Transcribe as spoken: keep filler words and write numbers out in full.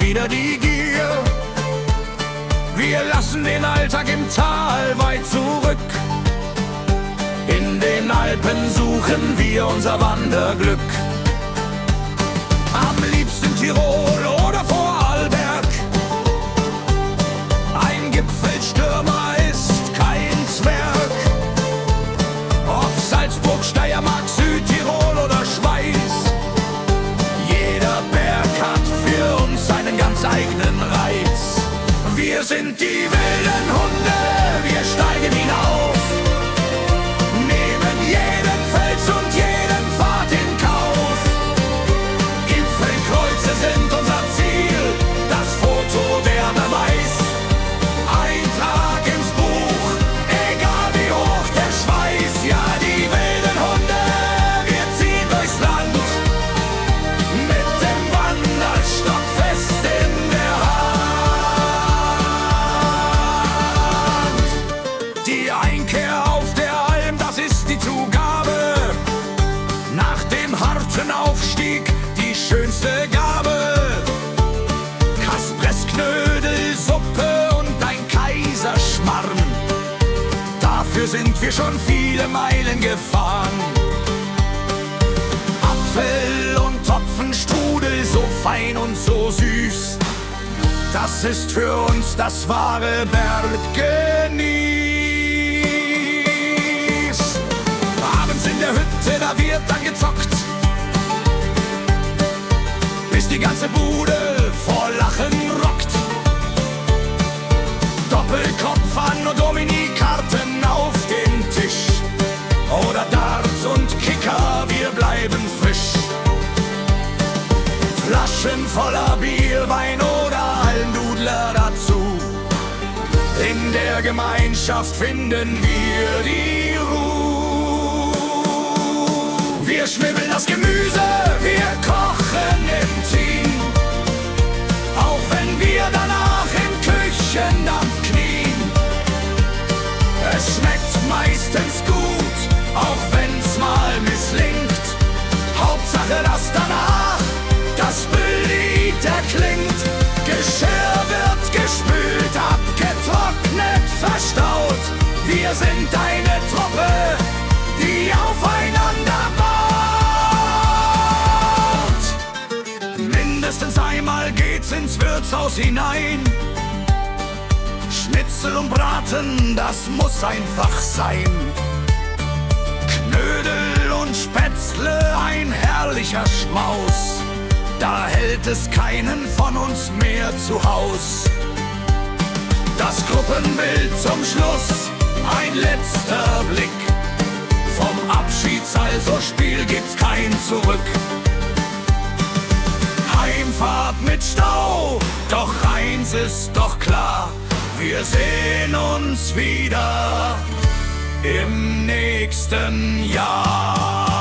wieder die Gier. Wir lassen den Alltag im Tal weit zurück. In den Alpen suchen wir unser Wanderglück. Am liebsten Tirol oder Vorarlberg. Ein Gipfelstürmer ist kein Zwerg. Ob Salzburg, Steiermark, Südtirol oder Schweiz, jeder Berg hat für uns einen ganz eigenen Reiz. Wir sind die wilden Hunde, wir steigen hinauf, nehmen jeden Fels und jeden Pfad in Kauf. Gipfelkreuze sind unser Ziel, das Foto der Beweis. Eintrag ins Buch, egal wie hoch der Schweiß. Ja, die wilden Hunde, wir ziehen durchs Land, mit dem Wanderstock fest in der Hand. Die Einkehr auf der Alm, das ist die Zugabe. Nach dem harten Aufstieg die schönste Gabe. Kaspres Knödelsuppe und ein Kaiserschmarrn, dafür sind wir schon viele Meilen gefahren. Apfel und Topfenstrudel, so fein und so süß, das ist für uns das wahre Berggenieß. Abends in der Hütte, da wird dann gezockt, bis die ganze Bude vor Lachen rockt. Doppelkopf an und Domini-Karten auf den Tisch, oder Darts und Kicker, wir bleiben frisch. Flaschen voller Bier, Wein oder Almdudler dazu. In der Gemeinschaft finden wir die Ruhe. Wir schnibbeln das Gemüse, wir kochen im Team, auch wenn wir danach im Küchendampf knien. Es schmeckt meistens gut, auch wenn's mal misslingt. Hauptsache, dass danach das Belied erklingt. Geschirr wird gespült, abgetrocknet, verstaut. Wir sind eine Truppe, die aufeinander baut. Mindestens einmal geht's ins Wirtshaus hinein. Schnitzel und Braten, das muss einfach sein. Knödel und Spätzle, ein herrlicher Schmaus, da hält es keinen von uns mehr zu Haus. Das Gruppenbild zum Schluss, ein letzter Blick. Vom Abschieds-Also-Spiel gibt's kein Zurück. Heimfahrt mit Stau, doch eins ist doch klar: wir sehen uns wieder im nächsten Jahr.